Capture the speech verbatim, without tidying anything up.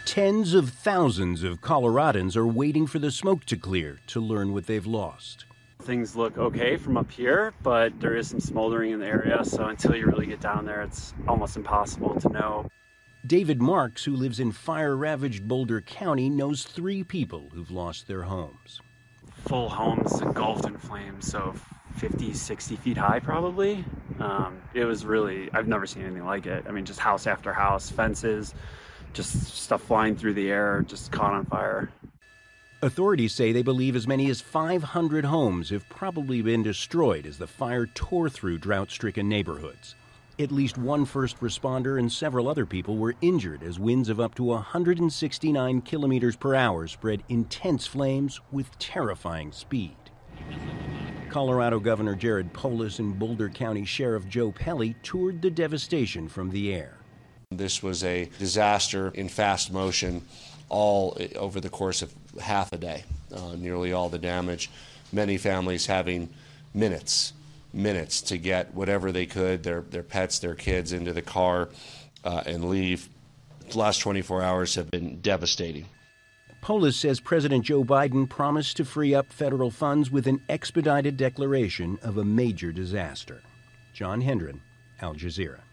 Tens of thousands of Coloradans are waiting for the smoke to clear to learn what they've lost. Things look okay from up here, but there is some smoldering in the area, so until you really get down there, it's almost impossible to know. David Marks, who lives in fire-ravaged Boulder County, knows three people who've lost their homes. Full homes engulfed in flames, so fifty, sixty feet high probably. Um, it was really, I've never seen anything like it. I mean, just house after house, fences, just stuff flying through the air, just caught on fire. Authorities say they believe as many as five hundred homes have probably been destroyed as the fire tore through drought-stricken neighborhoods. At least one first responder and several other people were injured as winds of up to one hundred sixty-nine kilometers per hour spread intense flames with terrifying speed. Colorado Governor Jared Polis and Boulder County Sheriff Joe Pelley toured the devastation from the air. This was a disaster in fast motion, all over the course of half a day, uh, nearly all the damage. Many families having minutes, minutes to get whatever they could, their, their pets, their kids, into the car uh, and leave. The last twenty-four hours have been devastating. Polis says President Joe Biden promised to free up federal funds with an expedited declaration of a major disaster. John Hendren, Al Jazeera.